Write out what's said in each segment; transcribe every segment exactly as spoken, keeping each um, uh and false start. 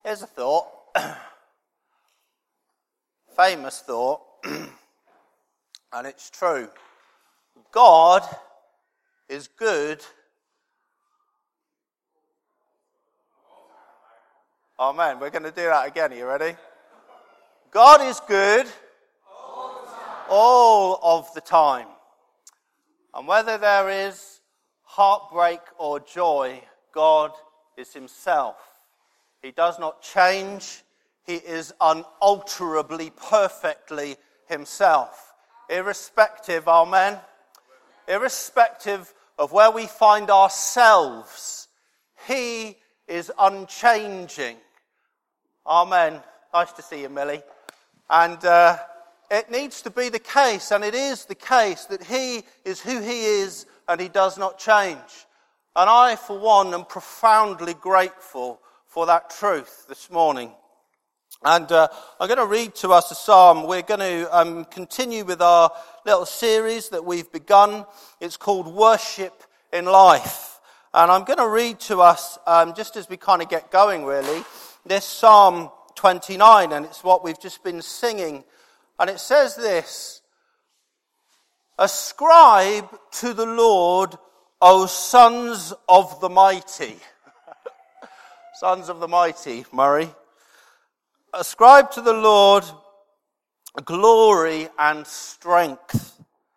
Here's a thought, famous thought, and it's true. God is good. Amen. We're going to do that again. Are you ready? God is good all, all of the time. And whether there is heartbreak or joy, God is himself. He does not change. He is unalterably, perfectly himself. Irrespective, amen, irrespective of where we find ourselves, he is unchanging. Amen. Nice to see you, Millie. And uh, it needs to be the case, and it is the case, that he is who he is and he does not change. And I, for one, am profoundly grateful for that truth this morning. And uh, I'm going to read to us a psalm. We're going to um, continue with our little series that we've begun. It's called Worship in Life. And I'm going to read to us, um, just as we kind of get going really, this Psalm twenty-nine, and it's what we've just been singing. And it says this: Ascribe to the Lord, O sons of the mighty. Sons of the mighty, Murray. Ascribe to the Lord glory and strength.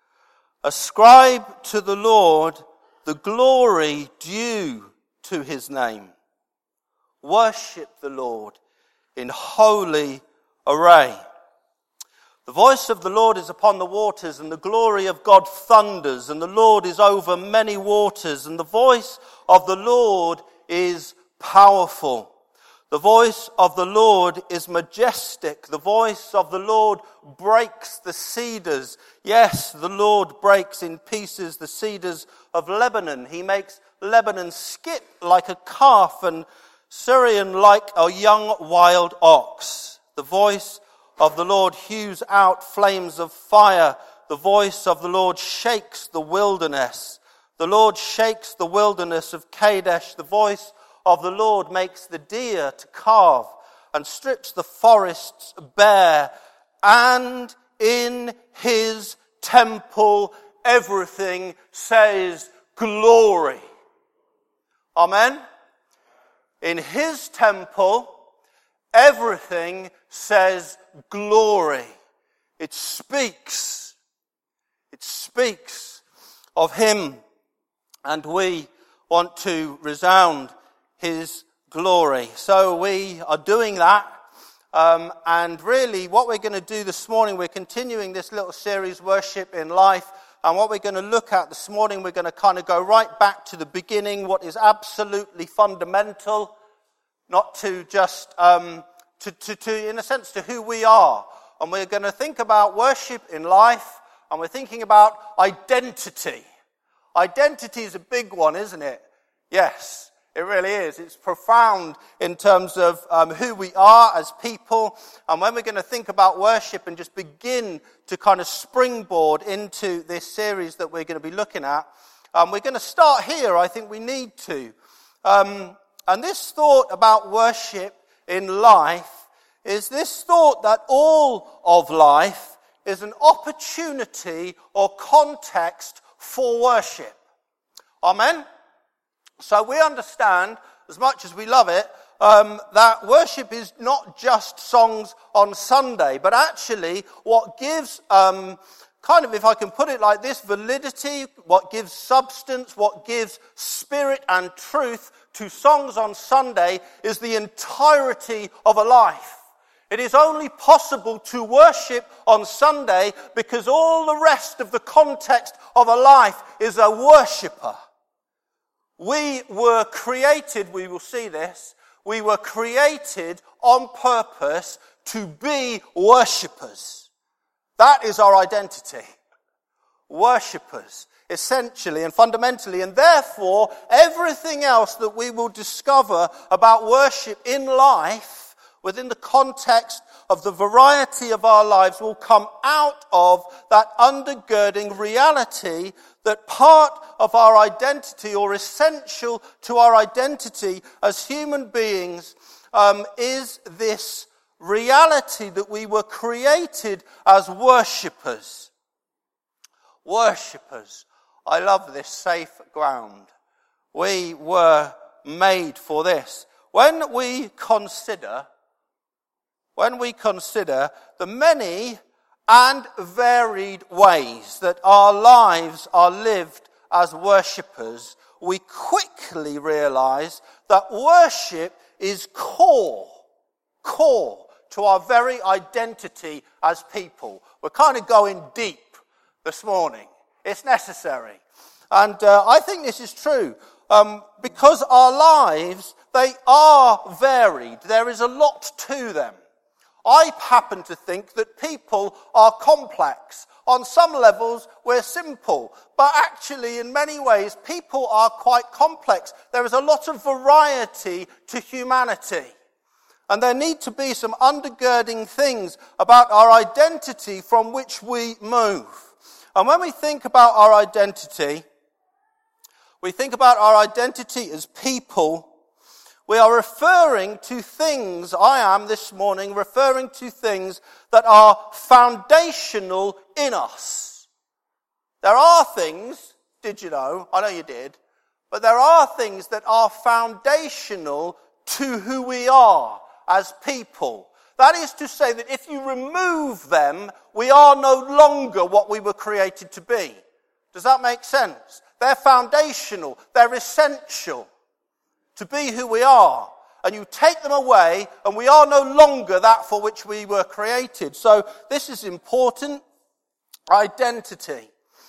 Ascribe to the Lord the glory due to his name. Worship the Lord in holy array. The voice of the Lord is upon the waters, and the glory of God thunders, and the Lord is over many waters, and the voice of the Lord is powerful. The voice of the Lord is majestic. The voice of the Lord breaks the cedars. Yes, the Lord breaks in pieces the cedars of Lebanon. He makes Lebanon skip like a calf and Syrian like a young wild ox. The voice of the Lord hews out flames of fire. The voice of the Lord shakes the wilderness. The Lord shakes the wilderness of Kadesh. The voice of the Lord makes the deer to calve and strips the forests bare. And in his temple everything says glory. Amen. In his temple everything says glory. It speaks. It speaks of him, and we want to resound his glory. So we are doing that. Um, and really what we're going to do this morning, we're continuing this little series, Worship in Life. And what we're going to look at this morning, we're going to kind of go right back to the beginning, what is absolutely fundamental, not to just, um, to, to, to, in a sense, to who we are. And we're going to think about worship in life, and we're thinking about identity. Identity is a big one, isn't it? Yes. It really is. It's profound in terms of um, who we are as people. And when we're going to think about worship and just begin to kind of springboard into this series that we're going to be looking at, um, we're going to start here. I think we need to. Um, and this thought about worship in life is this thought that all of life is an opportunity or context for worship. Amen? So we understand, as much as we love it, um, that worship is not just songs on Sunday, but actually what gives, um, kind of, if I can put it like this, validity, what gives substance, what gives spirit and truth to songs on Sunday is the entirety of a life. It is only possible to worship on Sunday because all the rest of the context of a life is a worshipper. We were created, we will see this, we were created on purpose to be worshippers. That is our identity. Worshippers, essentially and fundamentally. And therefore, everything else that we will discover about worship in life, within the context of the variety of our lives, will come out of that undergirding reality that part of our identity, or essential to our identity as human beings, um, is this reality that we were created as worshippers. Worshippers. I love this, safe ground. We were made for this. When we consider, when we consider the many and varied ways that our lives are lived as worshippers, we quickly realize that worship is core, core to our very identity as people. We're kind of going deep this morning. It's necessary. And uh, I think this is true. Um, because our lives, they are varied. There is a lot to them. I happen to think that people are complex. On some levels, we're simple. But actually, in many ways, people are quite complex. There is a lot of variety to humanity. And there need to be some undergirding things about our identity from which we move. And when we think about our identity, we think about our identity as people, we are referring to things, I am this morning referring to things that are foundational in us. There are things, did you know? I know you did. But there are things that are foundational to who we are as people. That is to say that if you remove them, we are no longer what we were created to be. Does that make sense? They're foundational. They're essential to be who we are. And you take them away, and we are no longer that for which we were created. So this is important. Identity.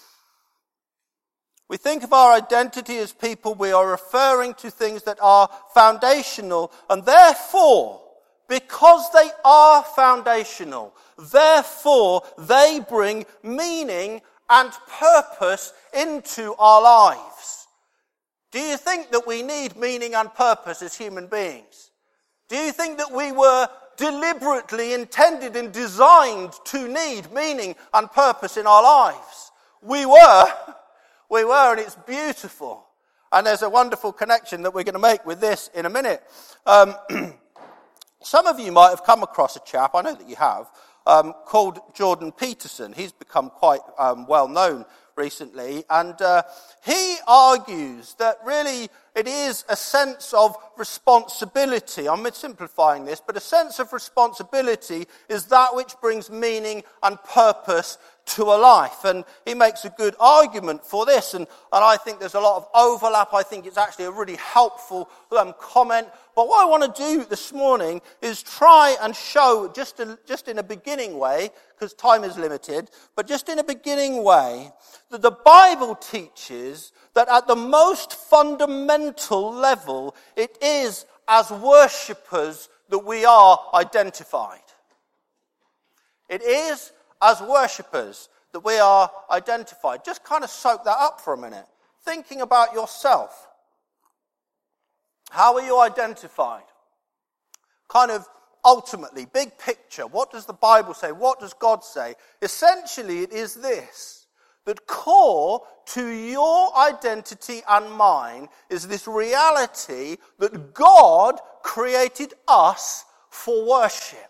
We think of our identity as people, we are referring to things that are foundational, and therefore, because they are foundational, therefore they bring meaning and purpose into our lives. Do you think that we need meaning and purpose as human beings? Do you think that we were deliberately intended and designed to need meaning and purpose in our lives? We were. We were, and it's beautiful. And there's a wonderful connection that we're going to make with this in a minute. Um, some of you might have come across a chap, I know that you have, um, called Jordan Peterson. He's become quite um, well known recently, and uh, he argues that really it is a sense of responsibility. I'm simplifying this, but a sense of responsibility is that which brings meaning and purpose to a life. And he makes a good argument for this, and, and I think there's a lot of overlap. I think it's actually a really helpful um, comment. But what I want to do this morning is try and show, just, a, just in a beginning way, because time is limited, but just in a beginning way, that the Bible teaches that at the most fundamental level, it is as worshippers that we are identified. It is as worshippers that we are identified. Just kind of soak that up for a minute. Thinking about yourself. How are you identified? Kind of ultimately, big picture. What does the Bible say? What does God say? Essentially, it is this. That core to your identity and mine is this reality that God created us for worship.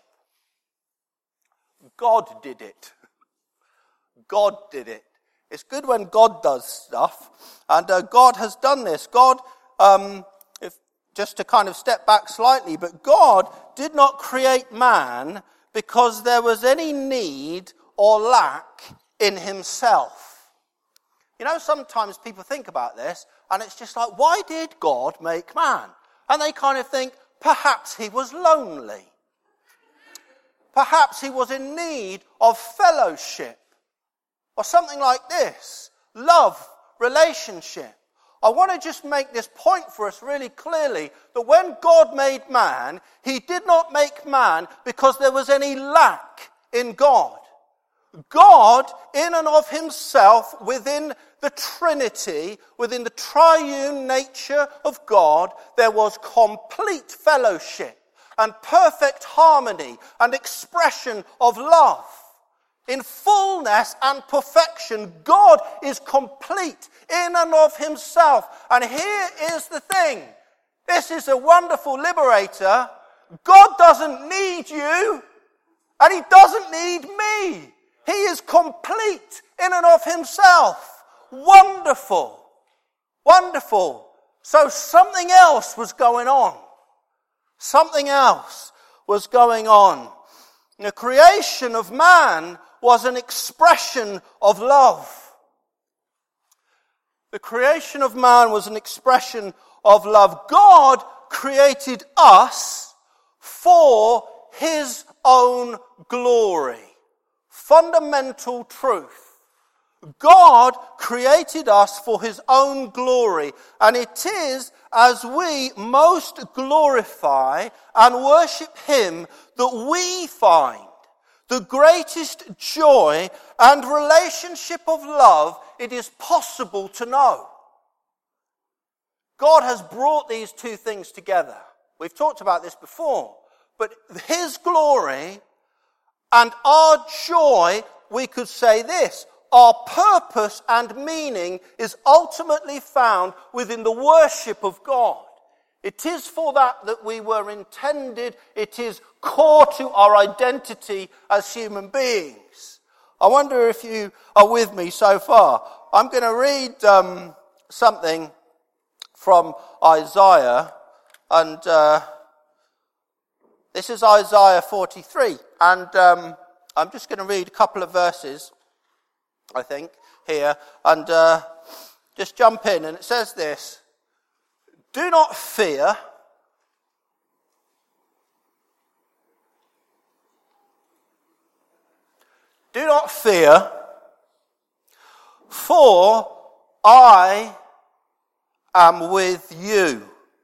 God did it. God did it. It's good when God does stuff, and uh, God has done this. God, um, if just to kind of step back slightly, but God did not create man because there was any need or lack in himself. You know, sometimes people think about this, and it's just like, why did God make man? And they kind of think, perhaps he was lonely. Perhaps he was in need of fellowship. Or something like this. Love, relationship. I want to just make this point for us really clearly, that when God made man, he did not make man because there was any lack in God. God, in and of himself, within the Trinity, within the triune nature of God, there was complete fellowship and perfect harmony and expression of love. In fullness and perfection, God is complete in and of himself. And here is the thing. This is a wonderful liberator, God doesn't need you, and he doesn't need me. He is complete in and of himself. Wonderful. Wonderful. So something else was going on. Something else was going on. The creation of man was an expression of love. The creation of man was an expression of love. God created us for his own glory. Fundamental truth. God created us for his own glory, and it is as we most glorify and worship him that we find the greatest joy and relationship of love it is possible to know. God has brought these two things together. We've talked about this before, but his glory and our joy, we could say this, our purpose and meaning is ultimately found within the worship of God. It is for that that we were intended. It is core to our identity as human beings. I wonder if you are with me so far. I'm going to read um, something from Isaiah, and uh, this is Isaiah forty-three, and um, I'm just going to read a couple of verses, I think, here, and uh, just jump in, and it says this: do not fear, do not fear, for I am with you.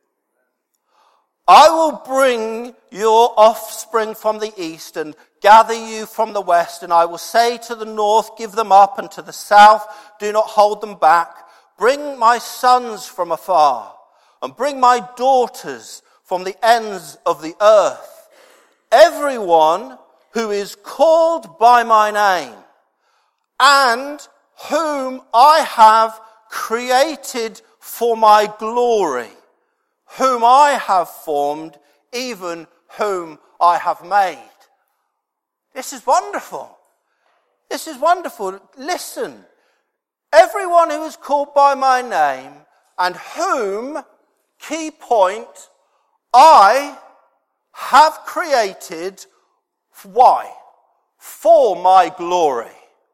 I will bring your offspring from the east and gather you from the west, and I will say to the north, give them up, and to the south, do not hold them back. Bring my sons from afar, and bring my daughters from the ends of the earth. Everyone who is called by my name, and whom I have created for my glory, whom I have formed, even whom I have made. This is wonderful. This is wonderful. Listen, everyone who is called by my name, and whom, key point, I have created, why? For my glory.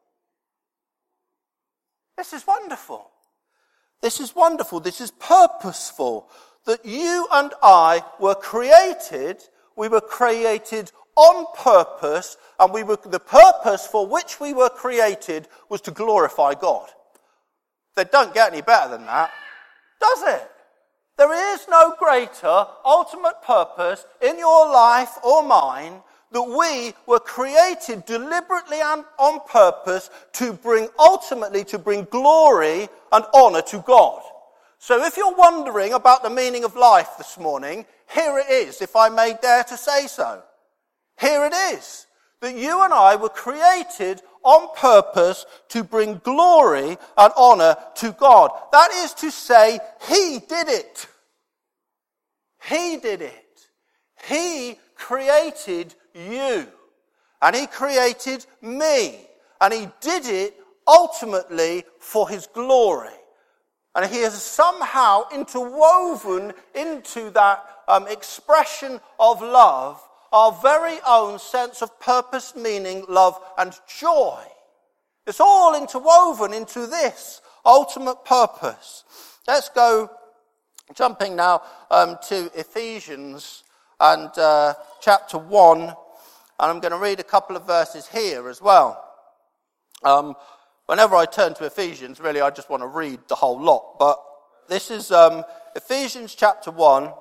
This is wonderful. This is wonderful. This is purposeful. That you and I were created, we were created on purpose, and we were, the purpose for which we were created was to glorify God. They don't get any better than that, does it? There is no greater ultimate purpose in your life or mine that we were created deliberately and on purpose to bring, ultimately to bring glory and honor to God. So if you're wondering about the meaning of life this morning, here it is, if I may dare to say so. Here it is, that you and I were created on purpose to bring glory and honor to God. That is to say, he did it. He did it. He created you. And he created me. And he did it ultimately for his glory. And he has somehow interwoven into that um, expression of love our very own sense of purpose, meaning, love, and joy. It's all interwoven into this ultimate purpose. Let's go, jumping now um, to Ephesians and uh, chapter one, and I'm going to read a couple of verses here as well. Um, whenever I turn to Ephesians, really I just want to read the whole lot, but this is um, Ephesians chapter one,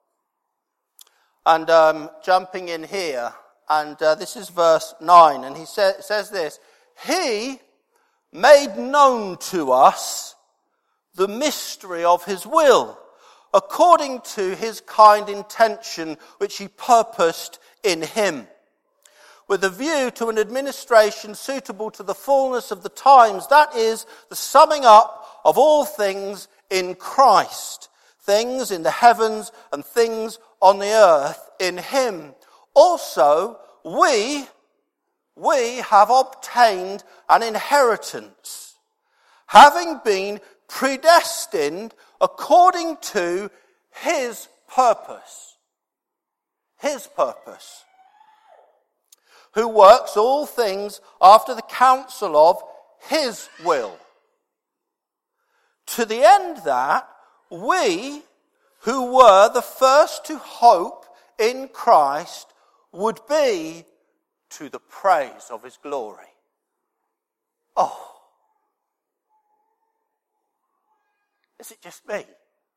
and um, jumping in here, and uh, this is verse nine, and he sa- says this: He made known to us the mystery of his will, according to his kind intention, which he purposed in him, with a view to an administration suitable to the fullness of the times, that is, the summing up of all things in Christ, things in the heavens and things on the earth in him. Also, we, we have obtained an inheritance, having been predestined according to his purpose. His purpose. Who works all things after the counsel of his will. To the end that we, who were the first to hope in Christ, would be to the praise of his glory. Oh. Is it just me?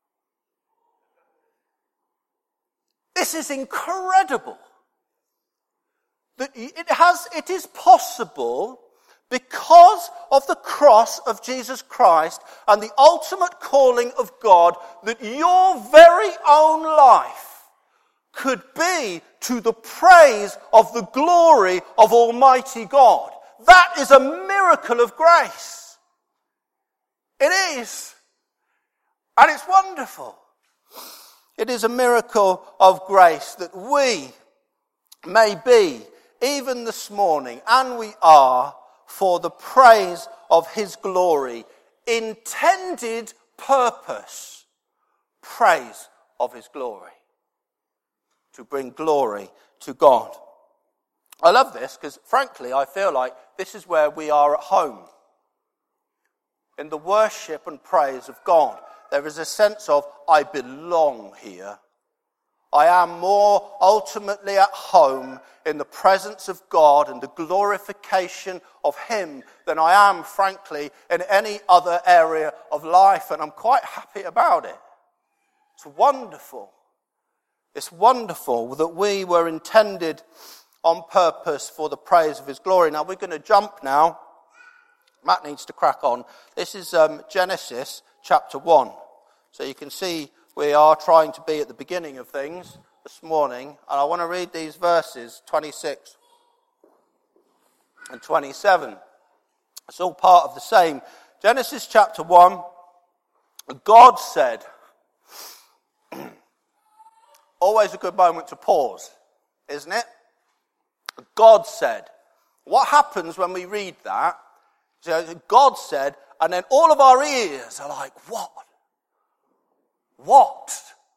This is incredible. That it has, it is possible because of the cross of Jesus Christ and the ultimate calling of God that your very own life could be to the praise of the glory of Almighty God. That is a miracle of grace. It is. And it's wonderful. It is a miracle of grace that we may be, even this morning, and we are, for the praise of his glory, intended purpose, praise of his glory, to bring glory to God. I love this because, frankly, I feel like this is where we are at home. In the worship and praise of God, there is a sense of, I belong here. I am more ultimately at home in the presence of God and the glorification of him than I am, frankly, in any other area of life. And I'm quite happy about it. It's wonderful. It's wonderful that we were intended on purpose for the praise of his glory. Now we're going to jump now. Matt needs to crack on. This is um, Genesis chapter one. So you can see we are trying to be at the beginning of things this morning. And I want to read these verses, twenty-six and twenty-seven. It's all part of the same. Genesis chapter one. God said, always a good moment to pause, isn't it? God said. What happens when we read that? So God said, and then all of our ears are like, what? What?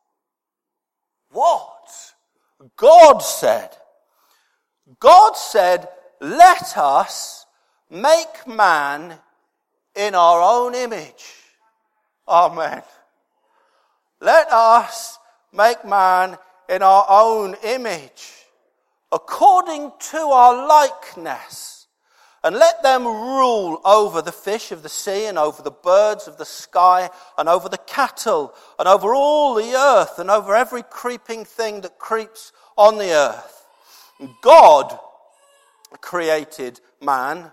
What? God said. God said, let us make man in our own image. Amen. Let us make man in our own image, according to our likeness. And let them rule over the fish of the sea and over the birds of the sky and over the cattle and over all the earth and over every creeping thing that creeps on the earth. God created man.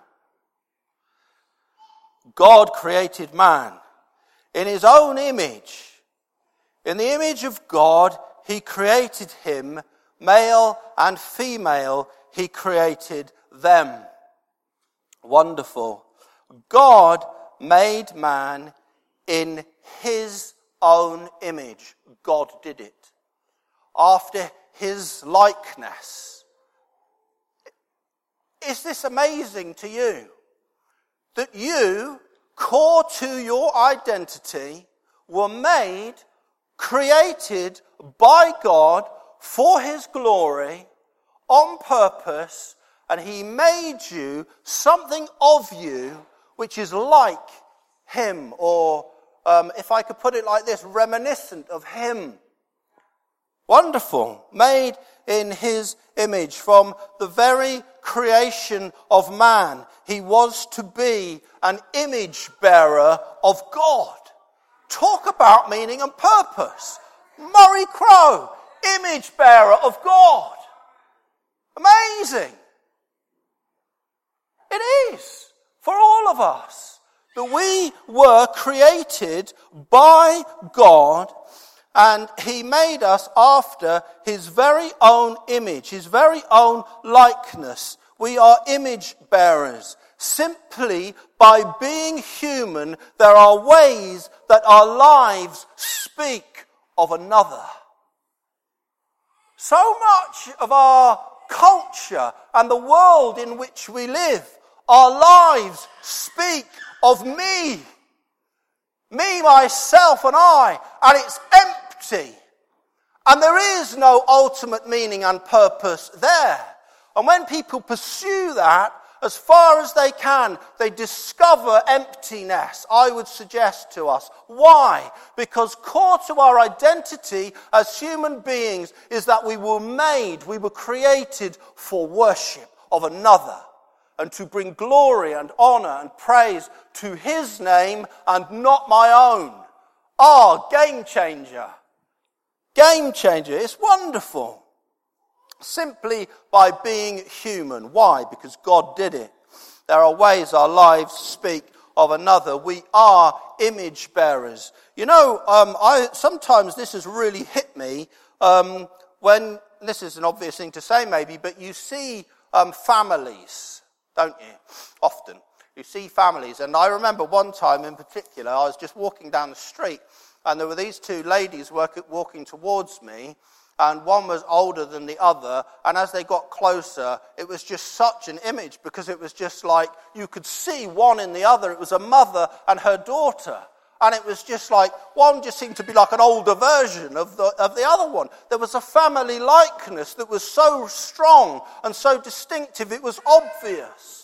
God created man in his own image. In the image of God, he created him. Male and female, he created them. Wonderful. God made man in his own image. God did it. After his likeness. Is this amazing to you? That you, core to your identity, were made, created by God for his glory, on purpose, and he made you something of you which is like him, or um, if I could put it like this, reminiscent of him. Wonderful. Made in his image. From the very creation of man, he was to be an image bearer of God. Talk about meaning and purpose. Murray Crowe, image bearer of God. Amazing. It is for all of us that we were created by God, and he made us after his very own image, his very own likeness. We are image bearers. Simply by being human, there are ways that our lives speak of another. So much of our culture and the world in which we live, our lives speak of me. Me, myself, and I. And it's empty. And there is no ultimate meaning and purpose there. And when people pursue that, as far as they can, they discover emptiness, I would suggest to us. Why? Because core to our identity as human beings is that we were made, we were created for worship of another, and to bring glory and honour and praise to his name and not my own. Ah, game changer. Game changer. It's wonderful. Simply by being human. Why? Because God did it. There are ways our lives speak of another. We are image bearers. You know, um, I sometimes this has really hit me um, when, this is an obvious thing to say maybe, but you see um, families, don't you? Often. You see families. And I remember one time in particular, I was just walking down the street and there were these two ladies work, walking towards me. And one was older than the other, and as they got closer, it was just such an image, because it was just like, you could see one in the other. It was a mother and her daughter. And it was just like, one just seemed to be like an older version of the, of the other one. There was a family likeness that was so strong and so distinctive, it was obvious.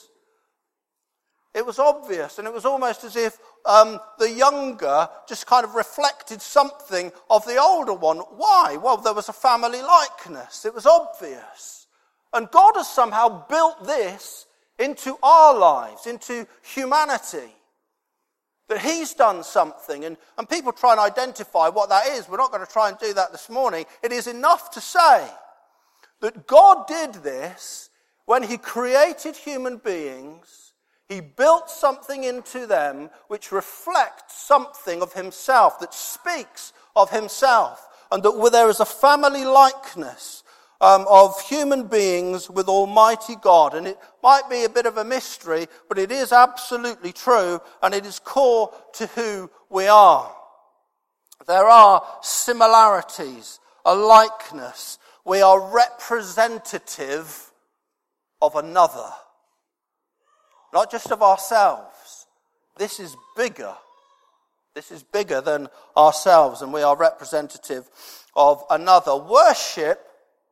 It was obvious, and it was almost as if um, the younger just kind of reflected something of the older one. Why? Well, there was a family likeness. It was obvious. And God has somehow built this into our lives, into humanity. That he's done something, and, and people try and identify what that is. We're not going to try and do that this morning. It is enough to say that God did this when he created human beings. He built something into them which reflects something of himself, that speaks of himself, and that there is a family likeness um, of human beings with Almighty God. And it might be a bit of a mystery, but it is absolutely true, and it is core to who we are. There are similarities, a likeness. We are representative of another. Not just of ourselves. This is bigger. This is bigger than ourselves, and we are representative of another. Worship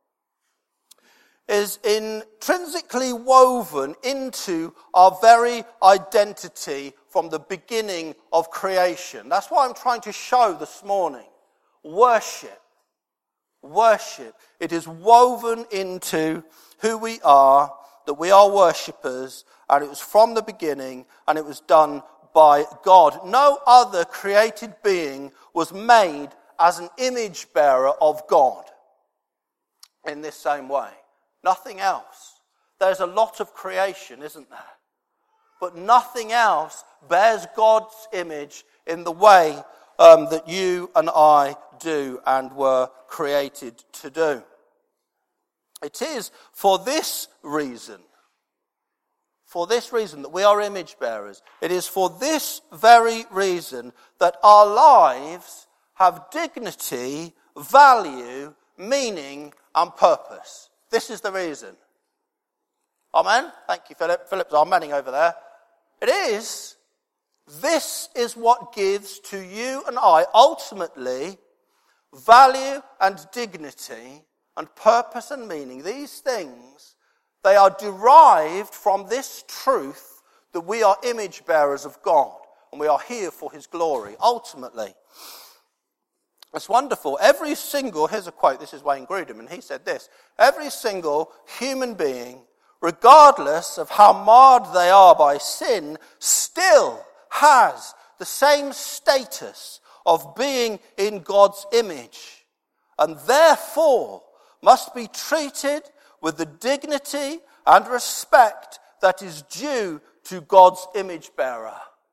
is intrinsically woven into our very identity from the beginning of creation. That's what I'm trying to show this morning. Worship. Worship. It is woven into who we are, that we are worshippers, and it was from the beginning, and it was done by God. No other created being was made as an image bearer of God in this same way. Nothing else. There's a lot of creation, isn't there? But nothing else bears God's image in the way um, that you and I do and were created to do. It is for this reason, for this reason that we are image bearers. It is for this very reason that our lives have dignity, value, meaning, and purpose. This is the reason. Amen? Thank you, Philip. Philip's amening over there. It is. This is what gives to you and I, ultimately, value and dignity and purpose and meaning. These things, they are derived from this truth that we are image bearers of God and we are here for his glory, ultimately. It's wonderful. Every single, here's a quote, this is Wayne Grudem, and he said this: every single human being, regardless of how marred they are by sin, still has the same status of being in God's image, and therefore must be treated with the dignity and respect that is due to God's image bearer.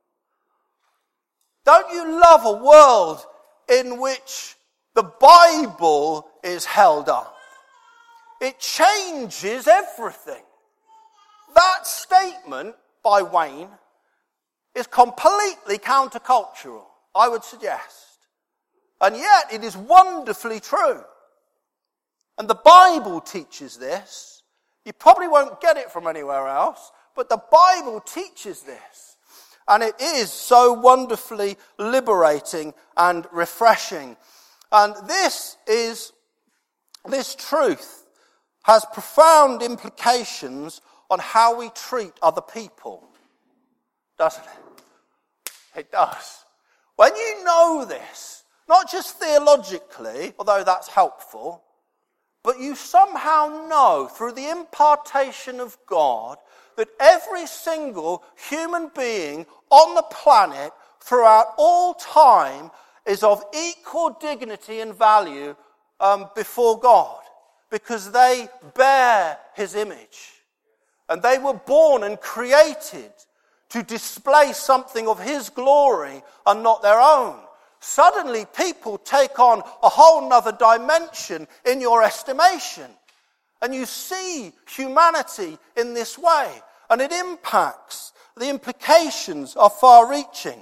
Don't you love a world in which the Bible is held up? It changes everything. That statement by Wayne is completely countercultural, I would suggest. And yet it is wonderfully true. And the Bible teaches this. You probably won't get it from anywhere else, but the Bible teaches this. And it is so wonderfully liberating and refreshing. And this is, this truth has profound implications on how we treat other people. Doesn't it? It does. When you know this, not just theologically, although that's helpful, but you somehow know through the impartation of God that every single human being on the planet throughout all time is of equal dignity and value um, before God, because they bear his image. And they were born and created to display something of his glory and not their own. Suddenly people take on a whole nother dimension in your estimation. And you see humanity in this way. And it impacts. The implications are far-reaching.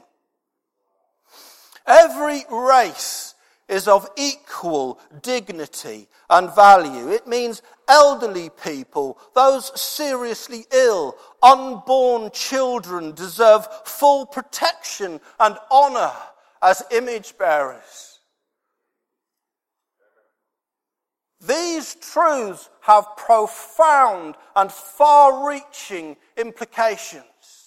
Every race is of equal dignity and value. It means elderly people, those seriously ill, unborn children deserve full protection and honor as image bearers. These truths have profound and far-reaching implications.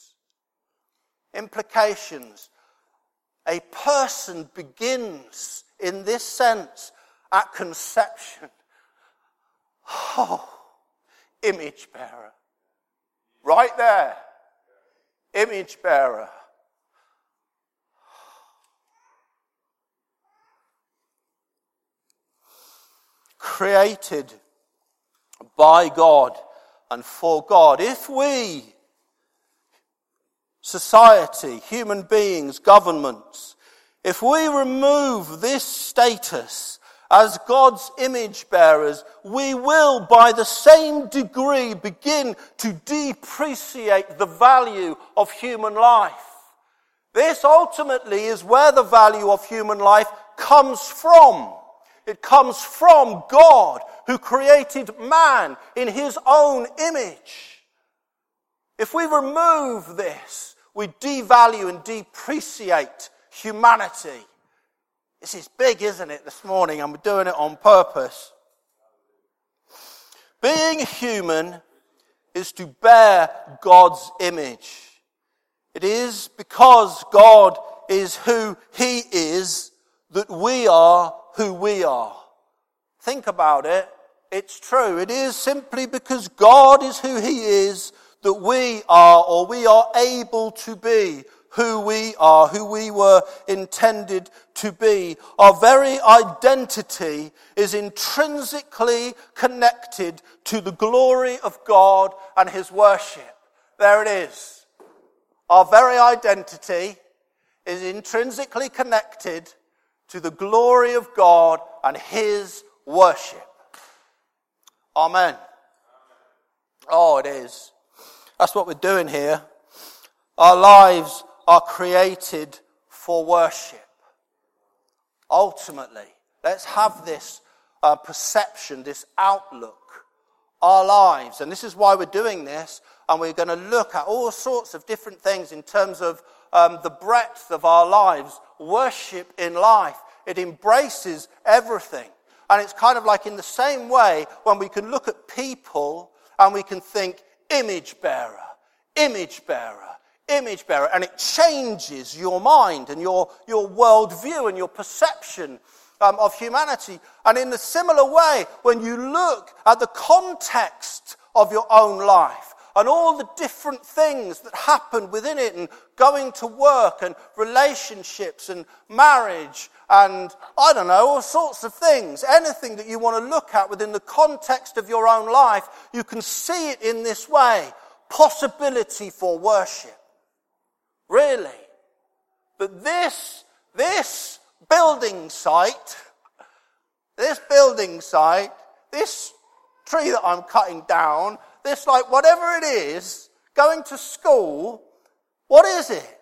Implications. A person begins, in this sense, at conception. Oh, image bearer. Right there. Image bearer. Created by God and for God. If we, society, human beings, governments, if we remove this status as God's image bearers, we will by the same degree begin to depreciate the value of human life. This ultimately is where the value of human life comes from. It comes from God, who created man in his own image. If we remove this, we devalue and depreciate humanity. This is big, isn't it, this morning? I'm doing it on purpose. Being human is to bear God's image. It is because God is who he is that we are who we are. Think about it. It's true. It is simply because God is who he is that we are, or we are able to be who we are, who we were intended to be. Our very identity is intrinsically connected to the glory of God and his worship. There it is. Our very identity is intrinsically connected to the glory of God and his worship. Amen. Oh, it is. That's what we're doing here. Our lives are created for worship. Ultimately, let's have this uh, perception, this outlook. Our lives, and this is why we're doing this, and we're going to look at all sorts of different things in terms of um, the breadth of our lives. Worship in life, it embraces everything. And it's kind of like in the same way when we can look at people and we can think image bearer, image bearer, image bearer, and it changes your mind and your, your worldview and your perception um, of humanity. And in a similar way, when you look at the context of your own life, and all the different things that happen within it, and going to work, and relationships, and marriage, and I don't know, all sorts of things. Anything that you want to look at within the context of your own life, you can see it in this way. Possibility for worship. Really. But this, this building site, this building site, this tree that I'm cutting down, this, like, whatever it is, going to school, what is it?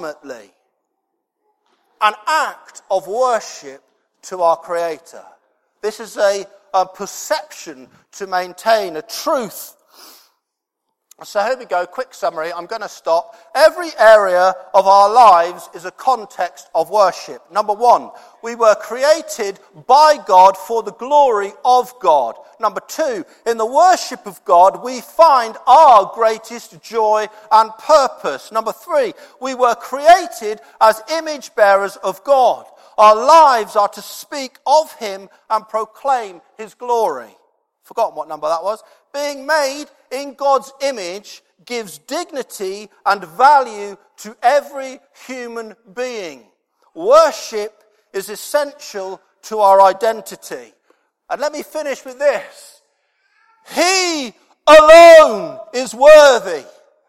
Ultimately, an act of worship to our Creator. This is a, a perception to maintain, a truth. So here we go, quick summary, I'm going to stop. Every area of our lives is a context of worship. Number one, we were created by God for the glory of God. Number two, in the worship of God, we find our greatest joy and purpose. Number three, we were created as image bearers of God. Our lives are to speak of him and proclaim his glory. Forgotten what number that was. Being made in God's image gives dignity and value to every human being. Worship is essential to our identity. And let me finish with this. He alone is worthy.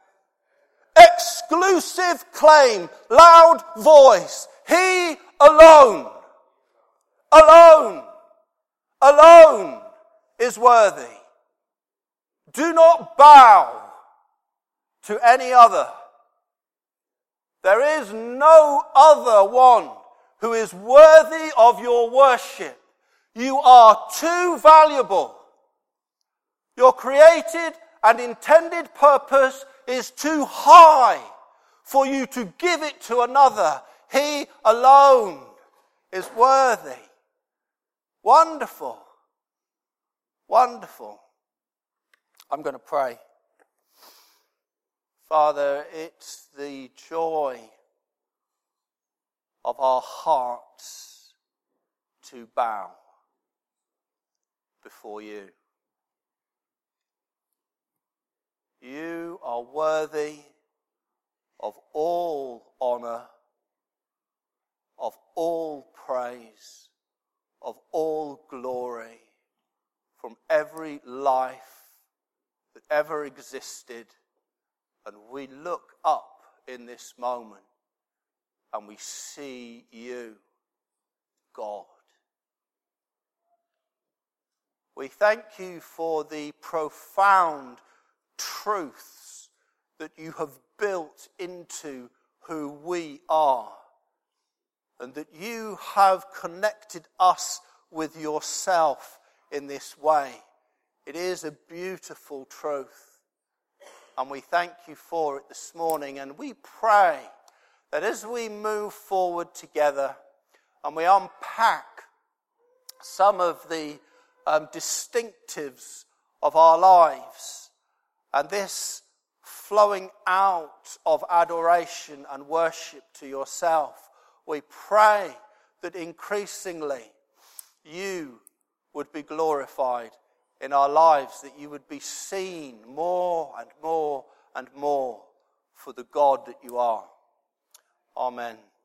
Exclusive claim, loud voice. He alone, alone, alone is worthy. Do not bow to any other. There is no other one who is worthy of your worship. You are too valuable. Your created and intended purpose is too high for you to give it to another. He alone is worthy. Wonderful. Wonderful. I'm going to pray. Father, it's the joy of our hearts to bow before you. You are worthy of all honor, of all praise, of all glory from every life that ever existed. And we look up in this moment and we see you, God. We thank you for the profound truths that you have built into who we are, and that you have connected us with yourself in this way. It is a beautiful truth, and we thank you for it this morning. And we pray that as we move forward together and we unpack some of the um, distinctives of our lives, and this flowing out of adoration and worship to yourself, we pray that increasingly you would be glorified in our lives, that you would be seen more and more and more for the God that you are. Amen.